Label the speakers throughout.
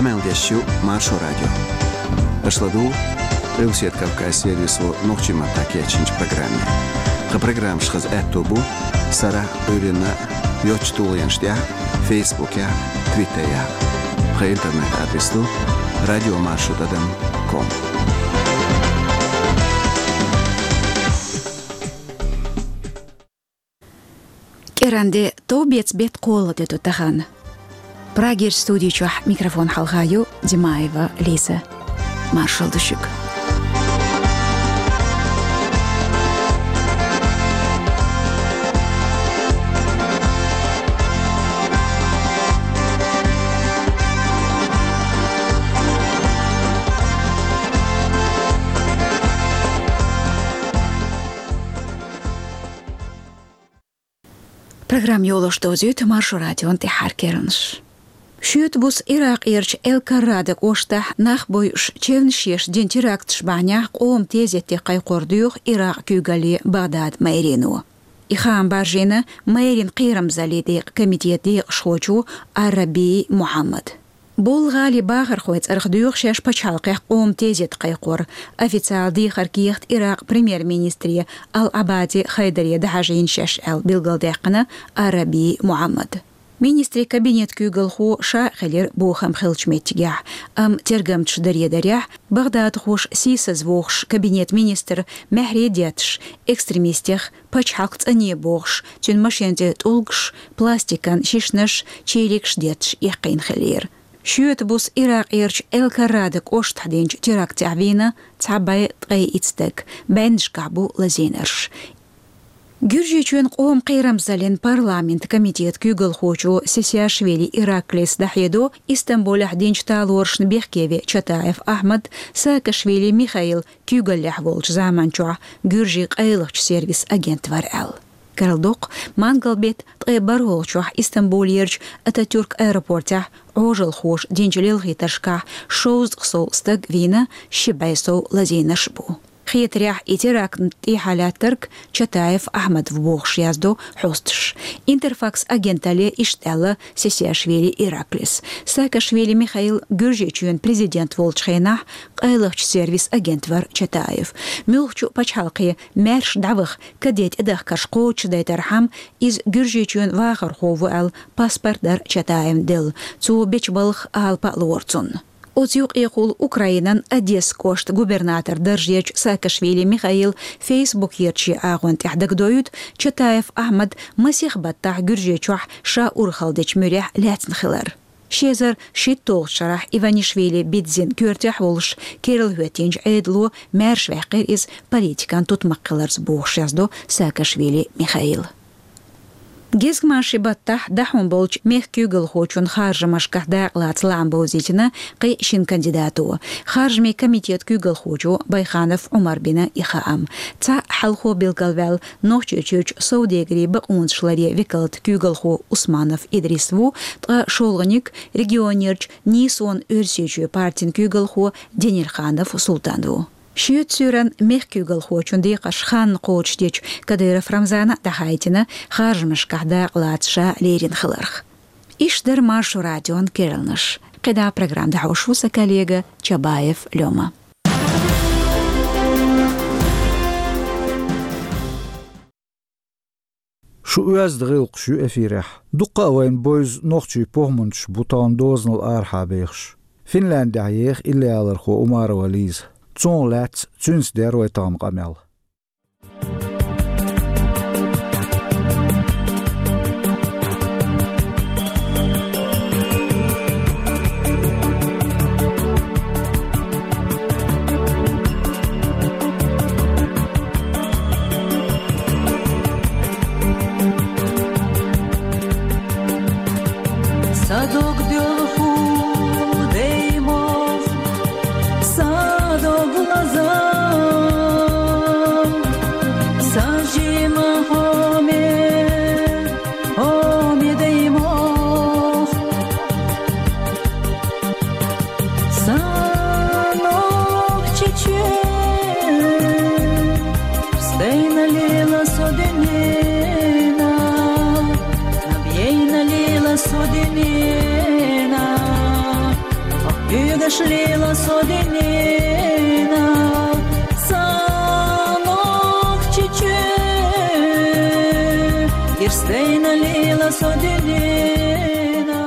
Speaker 1: Амелдешью Маршу радио. Ашладу Рилсиет Кавказ сервису Нохчима Такечинч программе. Программ шхаз Этобу Сара Урина Йочтулянштя Фейсбуке, Твиттере. По интернет-адресу radiomarshrutadam.com.
Speaker 2: Керанде тобец бет кола дету тахан. Прагер студийчух микрофон халгаю Димаева Лиза. Маршал Душик. Программ yoluşda özüt Marşu radyon tehar keriniş. Şüt bus Irak irç elkarradık oşta nah boyuş çevnişeş dintiraktiş banyak oğum tezette qaykorduyuq Irak kügali Bağdad mayrinu. İxan barjena mayrin qiram zalidi komiteti şoçu Arabi Muhammad. Бул гали багыр хойц архдуйук шеш пачалках ом тезет кайкор официал ди харкият Ирак премьер-министри Ал-Абади Хайдари дахажин шеш ал билгалдакына Араби Мухаммад. Министри кабинет күгылху ша хелер бухам хилчметигах тергамч дарья Багдад хуш сисыз вохш кабинет министр Мехредетш экстремистех пачалкц ане бохш тюн машенте тулгш пластикан шишнаш челикш детш яқин хелер. Шüt bus Irak irç elkarradık oştadinç terakt avina tabay tqay itstek benşka bu lazenerş. Gürjechün qom qeyramzalin parlament komitet kügül xochu Sesiashvili Iraklis dahyedo İstanbul ahdinç talorşn Behkevi Çataev Ahmed Saakashvili Mikhail kügülleh volç zamançua Gürji qaylıqç servis agent var al. Karaldok mangalbet tqebar volçuah İstanbul yerç Atatürk aeroportah عوجل خوش دينجليل غيتشكا شوز قصو استق فينا شبايسو لزينا شبو خيت ريح إتراك نتي حالات ترك Çataev أحمد فبوخش يازدو حوستش انترفاكس أجنتالي إشتالا Sesiashvili Iraklis Saakashvili Mikhail Gürjechün президент волчхейнах قايلغش سيرفيس أجنت ور Çataev ملغچو پچحلقي مرش دعوخ كديت إدخ كشقوچ دايترحم إز Gürjechün واخر خوفو ال پاسپورت در Çataev دل تو بيچ بالخ آل پالورتون Отюк يقول Украинан Одесс кошт губернатор Держеч Саакашвили Михаил Facebook ерчи агон тихдак доют Çataev Ahmed масих баттах Gürjechух ша урхалдеч мюрях лятнхилар. Шезар шиттол шарах Иванишвили бидзин кёртях волш Кирилл Хветинч эйдлу мэршвэхэр из политикан тутмаккыларс бухшаздо Саакашвили Михаил. Гезгмаши баттах дахун болч мех күгіл хочун харжы машках дақлац ламбозитина қи шин кандидату. Харжми комитет күгіл хочу Байханов Умар бина ихаам. Ца халхо билгалвел нохчучуч саудегри бауншлари викалт күгіл хо Усманов Идрисву та шолғаник регионерч Нисон өрсечу партин күгіл хо Денирханов Султанду. Шüt сюрен мехкюгал хочун дикаш хан коучдеч Кадыров Рамзана дахайтина харжмышках дақлатша лерин хыларх. Иштер Маршу радион керилныш. Қида программ дахушуса коллега Чабаев Лёма.
Speaker 3: Şu özdığıl şu efirah. Dukka vayn boyz noqçu pohmunç butan doznal arhabeyx. Finlandiyayx ille alır xo Umar Valiz. Zon lats züns der roitam qamel.
Speaker 4: Sadok diolhu deimov sadok lazam sajima home deimov sanok chiche stayna lela sodenina nabyeina lela sodenina Егаш лила содинина Санок чиче Ирстейна лила содинина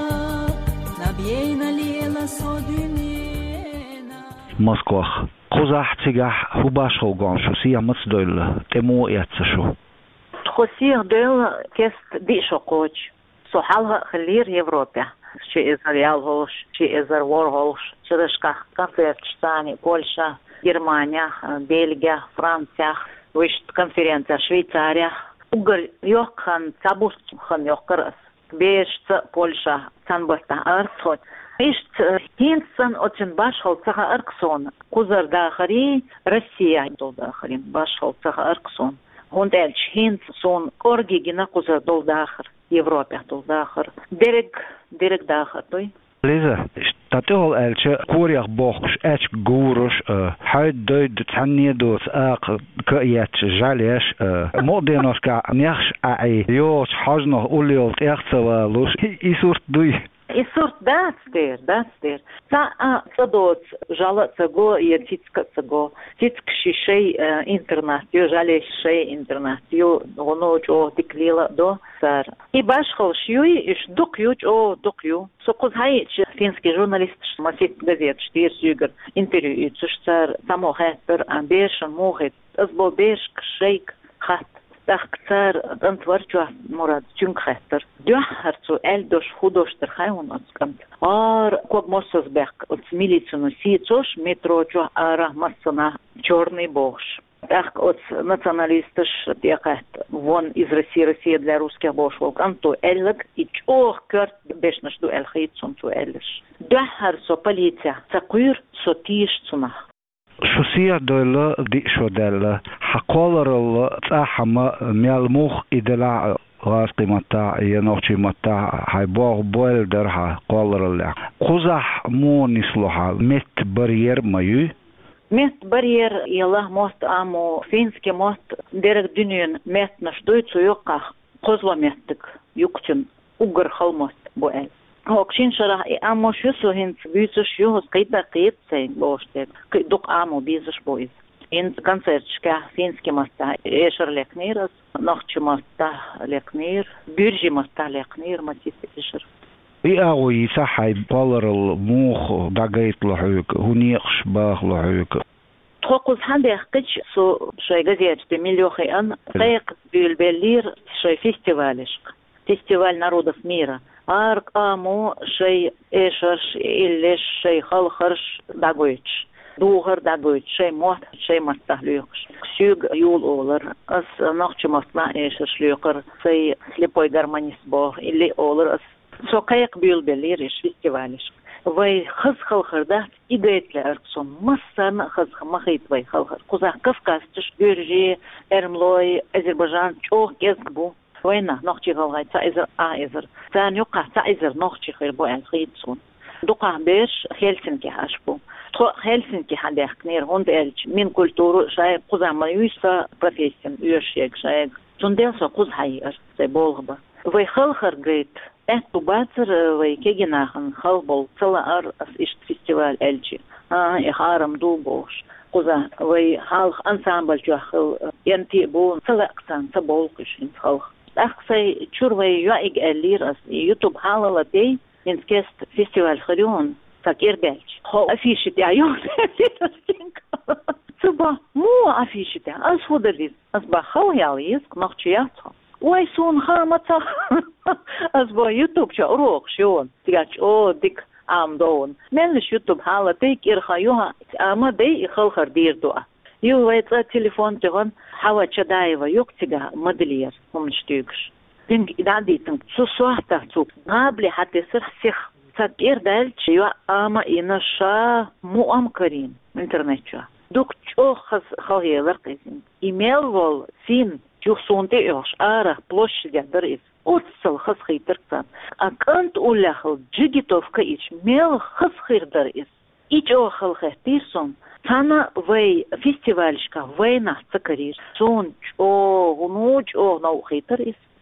Speaker 4: Набьейна лила содинина
Speaker 5: Москвах Козахтигах хубашхо гоншу сия мацдойл тему яцшу
Speaker 6: خسير دل كست ديشو قوش سو حالها خلير يوروبيا شي إزر يالهوش شي إزر وورهوش شرشكا конференция Польша, Германия, Бельгия, Франция, вышт конференция Швейцария. Угр йохан цабуш хан йохкарас. Бешца Польша цанбаста арсхот. Ишт хинсан очень башхал цаха арксон. Кузар дахари Россия дол дахари башхал цаха арксон. Хондельч хинсан корги гина кузар дол дахар. Европа дол дахар. Дерек дахар той.
Speaker 5: Лиза, тател элче курьях бохш эч гуруш хайд дойд цанне дос ак каять жалеш моденоска няхш ай йоч хажно улиолт эхцава луш исурт дуй
Speaker 6: Исурт дацтер. Цадоц жала цаго ертицка цаго. Тицк шишей интернатью, жале шей интернатью. Оно чо диклила до сар. И башхал шьюй, иш дукью. Сокуз хайч финский журналист, масит газет, штир сюгер, интервью, цар само хэпер, амбешен, мухет, азбо бешк, шейк, хат. Тахцар антварчу мурад чункхестер. Дюхарцу эльдош худоштер хайун отскамт. Ког моссас бек от милицию сицош метрочу ара массана черный богш. Так от националистыш текат вон из России для русских бошвол. Анту эллак и чох кёрт бешнаш ду элхитсун ту эллиш. Дюхарцу полиция цакуир сотиш цунах.
Speaker 5: شوسيا دولا دي شو دل حقولر صاحما ميالموخ إدلاع غاسقي متاع ينوشي متاع هايبوغ بويل درها قولر الله قزح مو نسلوها مت برير مايو
Speaker 6: مت برير يلا موست آمو فينسكي موست درك دنيون مت نشدويتسو يوقع قزوا متك يكتن ugar halmost boel. Hokşin şara amo şu sohins büyüsüş yuhus kıyda kıyıp sen boştek. Duk amo bizüş boyuz. In koncertska finski mosta eşer lekniras, nohçu mosta leknir, bürji mosta leknir matis eşer.
Speaker 5: إيه يصحي بالر الموخ دقيت لحوك هنيقش باخ لحوك
Speaker 6: تقوز هندي قدش سو شي газет بمليوخي أن قيق بالبلير شي фестиваль народов мира. Арк аму шей эшерш иллеш шей халхарш дагойч. Дугар дагойч шей мот шей мастахлюкш. Ксюг юл олар. Ас нахчу мастна эшерш люкар. Сей слепой гармонист бог. Или олар ас сокаяк бюлбелир иш фестивалиш. Вай хыз халхарда игайтле арксон. Массана хыз махит вай халхар. Кузах Кавказтыш, Гюржи, Эрмлой, Азербайджан, чох кезгбу. وينه نخشي غلغاي تايزر آيزر ثاني يقع تايزر نخشي خير بو الخيتسون دقع بيش هيلسنكي هاشبو هيلسنكي حديخ كنير هوند إلش من كولتورو شاي قوزا ما يوسا بروفيسيون يوشيك شاي تنديلسا قوز حيير سي بولغبا وي خلخر جيت اهتو باتر وي كيجناخن خلبول تلا ار اس اشت فيستيوال إلشي إخارم دو بوش قوزا وي خالخ انسامبل جوخل ينتي بون تلا اقسان تبولقشين خالخ أخسي شروي يعيق الليرس يوتيوب حالة لدي إنسكست فيستيوال خريون فكير بالش هو أفيش تعيون صبا مو أفيش تع أصفد الليز أصبح خوياليز نخشياتها ويسون خامتا أصبح يوتيوب شعروق شون تيجاش أو ديك عام دون ملش يوتيوب حالة ديك إرخايوها أما دي يخلخر دير دوا يو ويتغى تليفون تغن حوا تشدايوا يوكتغا مدلير هم نشتيقش دينك إدادي تنك سوسوحتا تسوك غابلي حتى يصير سيخ تاكير دالش يو أما إنشا مو أمكرين إنترنت شا دوك تشوخ خلقية لرقيزين إيميل وول سين تشوخ سونتي يوش آره بلوش جادر إز أتصل خص خيتر كتان أكانت أولاخل جيجيتوفكا إيش ميل خص خير در إز إيش أوخل خيتيسون Sana vay festivalishka vay nahta karir. Son o gunuj o nauhitar is.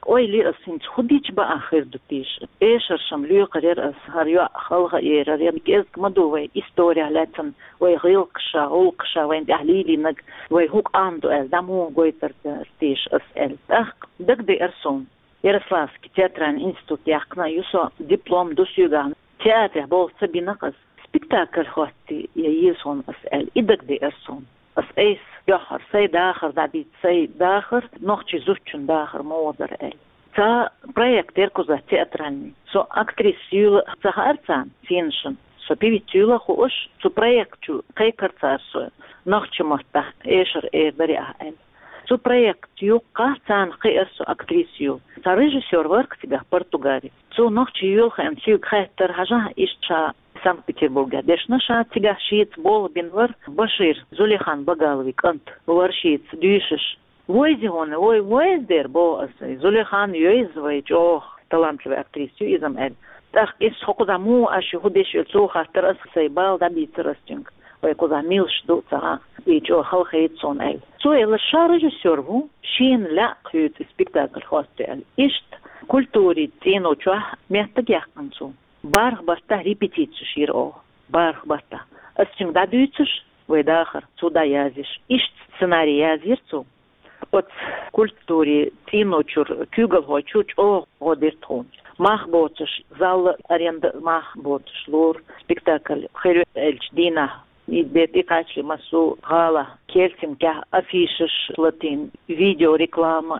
Speaker 6: Ой ли асинч худич ба ахир дутиш. Эшершам люқарер ас харья халга ерер ябкез кмадувай история латан ой гылкша улкша вен ахлили наг ой хук анду аз даму гойтер тиш ас эл. Ах дагды эрсон. Ярославский театральный институт яхна юсо диплом дусюган. Театр бол сабинакас спектакль хотти я есон ас эл. И дагды эрсон. As eis jachar, sei dacher, dabit sei dacher, noch ci zuchun dacher moder el. Ca projekt erkuza teatralni. So aktris jula caharcan finschen. So pivit jula huosh, so projektu kaikarcar so noch ci morta esher bari el. So projekt juka can qir so aktris jul. Ca režisor work tiga Portugali. So noch ci julha en ciu khater haja ischa Санкт-Петербурга. Дешнаша тига шиец бол бинвар Башир Зулихан Багаловик ант варшиец дюшиш. Войзи он, войздер бо Зулихан юизвай ох талантливая актриса изам эль. Так из хокузаму аши худеш юцу хастер сайбал да бицерастинг. Ой куза милш дуца и чо халхейтсон эль. Со эл шаржисерву шин ла хют спектакль хостел. Ишт культури тино чо местагяханцу. Барх баста репетицию широ. Барх баста. Асчим да дюциш, вейдахар, сюда язиш. Ишт сценарий язирцу. От культуре тиночур, кюгал чуч о годиртун. Мах ботиш, зал аренда мах ботиш, лур, спектакль, херю эльч дина. И качли масу гала, кельтим кя афишиш латин, видео реклама,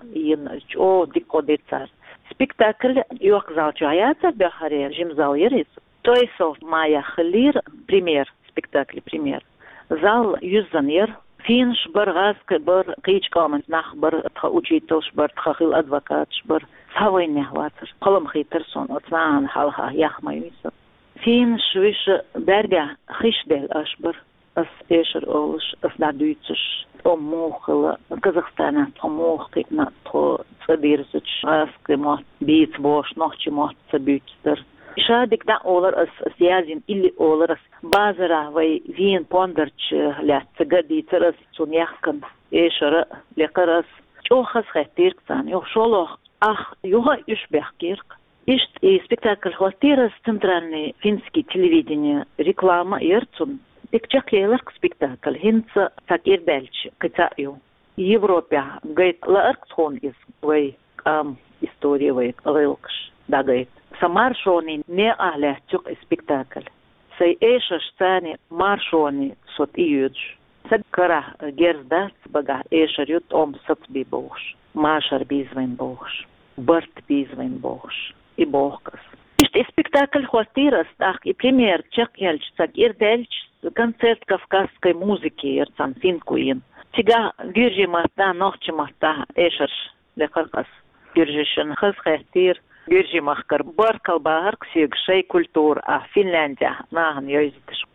Speaker 6: о дикодицар. Спектакль юахзал чаяца бяхаре жимзал ерис. То есть майя хлир пример спектакль пример. Зал юзанер финш баргаск бар кичкамент нах бар учителш бар тхахил адвокатш бар савайне хватер. Колом хитерсон отсан халха яхмайвис. Финш виш берга хишдел ашбар as эшер олш as надуйцш омохла Казахстана омохик на то цабирсч раскема бит бош ночи мот цабютер шадик да олар as язин или олар as базара вай вин пондерч ля цгадицерс суньяхкан эшер лекарас чохас хатирксан ё шолох ах юга ишбехкирк Ишт и спектакль хватирас центральный финский телевидение реклама ерцун Пикчак еларк спектакль хинца такир дальч кацаю Европе гайт ларкхон из вей история вей рылкш да гайт самаршони не ахлячук спектакль сей эша сцене маршони сот июдж садкара герда бага эшарют сатби богш машар бизвен богш барт бизвен богш и богкас Ишт спектакль хватирас так и пример чак яльч такир дальч концерт кавказской музыки ерцан финкуин. Тига гюржи марта нохчи марта эшерш лекаркас гюржишен хазхайтир гюржи махкар баркал баарк сиг шей культур Финляндия нахн йозитш.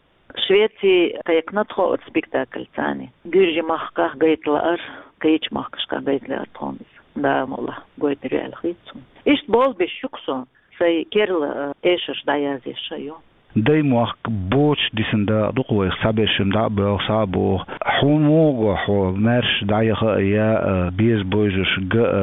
Speaker 6: Швеции таякнатхо от спектакль цани. Гюржи махках гайтлар кайч махкашка гайтлар тонис. Да мола гойтрел хитсун. Ишт бол бешуксо сей керл эшерш даязешайо.
Speaker 5: دايموخ بوش ديسندا دقوي سابشم دا بو سابو حومو خو مرش دايخ يا بيز بوجش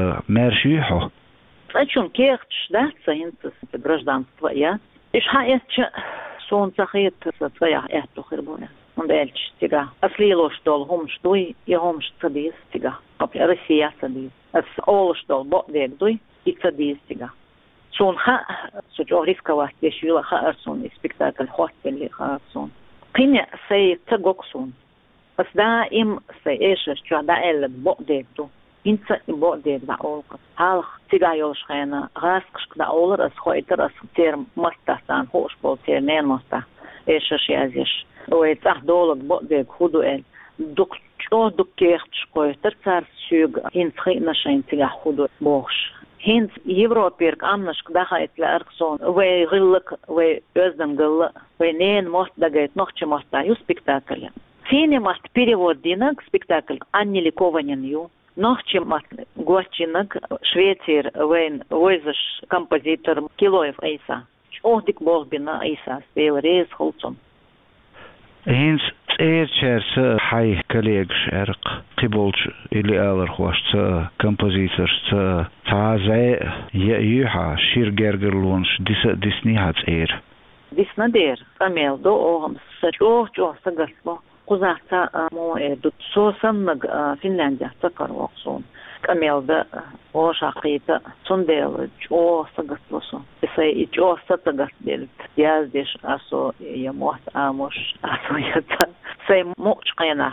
Speaker 5: مرشي خو
Speaker 6: Зачем кехтш, да, цаинцес гражданство я? Иш хаэтч сон цахет своя эту херболя. Он дальч тига. Аслило что хом штуй и хом штадис тига. Капля Россия садис. Ас ол что бодек дуй и цадис тига. Сон ха сучо рисковать ешила ха арсон спектакль хостели ха арсон. Кине сей цагоксон. Ас да им сей эш что да эл бодек ту. Инца и бодек да олка. Халх тига йошхена раскш да олар ас хойтер ас тер мастасан хош бол тер нен маста. Эш язеш. Ой цах долог бодек худу эл. Дук чо дуккехт шкойтер цар сюг инцхи нашин тига худу бош. Hins Европерк амнашк дахайтлы арксон, вей гыллык, вей өзден гыллы, вей нен мост дагайт нохче моста ю спектакль. Фене мост перевод динак спектакль Анни Ликованин ю. Нохче мост гуачинак Швейцар вейн войзаш композитор Килоев Айса. Охдик болбина Айса спел рейс холцон.
Speaker 5: هينس إيرشيرس حي كوليغش إرق قبولش اللي آلر خوش كمبوزيترز تعزي يحا شير جرجرلونش ديسني هات إير
Speaker 6: ديسنا دير أميل دو أوهم سجوه جوه سجسلو قزاتا مو إدو سوسن فنلنديا تكر وقصون أميل دا أو شاقيتا سنديل جوه سجسلوسو بسي جوه ستجسل ياز ديش أسو يموت آموش أسو يتا سي موش قينا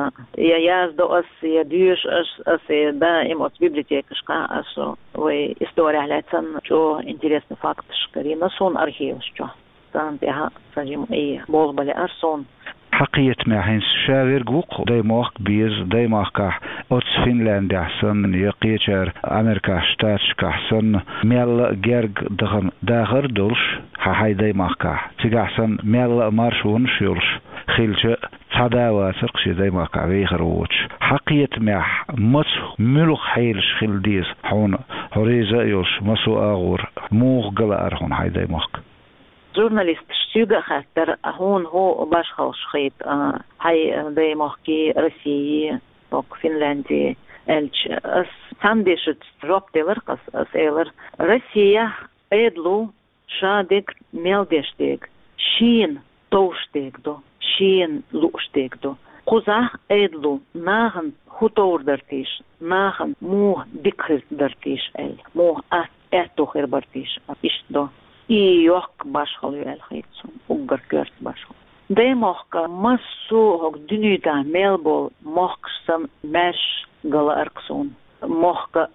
Speaker 6: ياز دو أس يديش أس دائم أس بيبليوتيكشكا أسو وي история علاتن جو интересный факт шкарина сон архивш جو تان بها سجيم أي بولبالي أرسون
Speaker 5: حقيقة ما حين شاور جوق دايماق بيز دايماق أوتس فنلندا حسن يقيتر أمريكا شتاتش كحسن ميل جرج داغر دولش هاي دايماق تيجا حسن ميل مارشون شيلش خيلش تداوى سرقش دايماق ويخروش حقيقة ما مس ملوخ حيلش خيل ديز حون هريزة يلش مسو أغور موغ قلار هون هاي دايماق
Speaker 6: جورناليست شتيغا خاطر هون هو باش خالص خيط هاي داي مخكي روسيي توك فنلندي الش اس سانديش تروب ديلر قص اسيلر روسيا ادلو شادك ميلدشتيك شين توشتيك دو شين لوشتيك دو قزا ادلو ناهن هوتور درتيش ناهن مو ديكر درتيش ال مو اتو خير برتيش ايش دو يوك باشخلو الخيتسون وقر كرت باشخلو داي موخكا مسو هوك دنيدا ميلبول موخكسن ماش غلا اركسون موخكا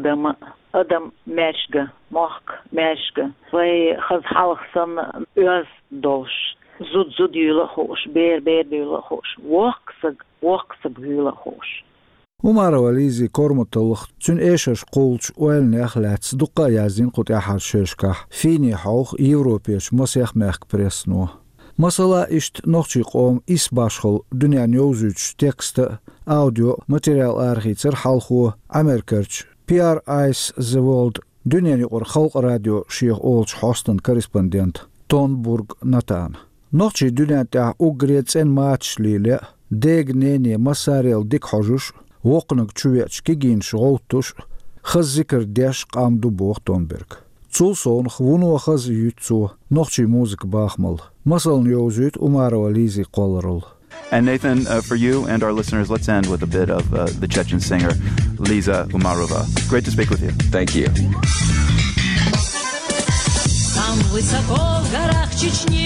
Speaker 6: ادم ماشغا موخك ماشغا وي خز حالخسن اوز دوش زود يولا خوش بير يولا خوش وقسق يولا خوش
Speaker 3: ومارا وليزي كورمتلخ تون ايشش قولش ويلني اخلاتس دقا يازين قط احر شيشكح فيني حوخ يوروبيش مسيخ ميخ بريسنو مثلا اشت نوخشي قوم اس باشخل دنيا نيوزوش تكست اوديو ماتيريال ارخيتر حالخو امريكرش بيار ايس ذا وولد دنيا نيقر خلق راديو شيخ اولش حوستن كورسبوندنت تونبورغ ناتان نوخشي دنيا تاع اوغريتس ان ماتش ليلة ديغ نيني مساريل ديك حجوش وقنق تشويتش كيجين شغوتوش خز ذكر ديش قام دو بوغ تونبرغ تول صون خونو خز يوتسو نوخشي موزيك باخمل مثلا يوزيت ومارا وليزي قولرل.
Speaker 7: And Nathan, for you and our listeners, let's end with a bit of the Chechen singer, Liza Umarova. Great to speak with you.
Speaker 8: Thank you.
Speaker 4: Там высоко в горах Чечни,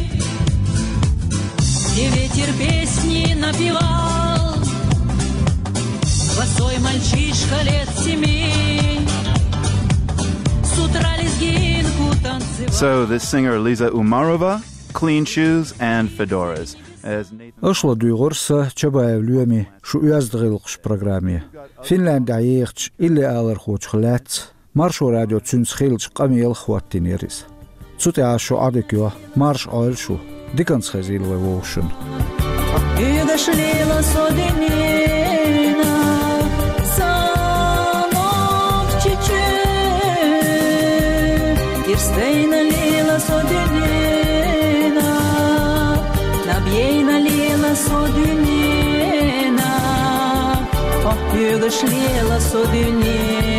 Speaker 4: где ветер песни напевал, босой мальчишка лет 7, с утра лезгинку танцевал.
Speaker 7: So this singer, Liza Umarova, clean shoes and fedoras.
Speaker 3: أشلا دوغورسا تشبايف ليومي شو يازدغيلقش برنامج فنلندا ييختش إلي آلر خوش خلات مارشو راديو تسونس خيلش قميل خواتي نيريز تسوتي عاشو عادكيو مارش آل شو ديكنس خزيل ووشن
Speaker 4: Дошли лосодинина, санок чече, Ирстейна ли лосодинина, Набьейна ли лосодинина, Ох, югошли лосодинина.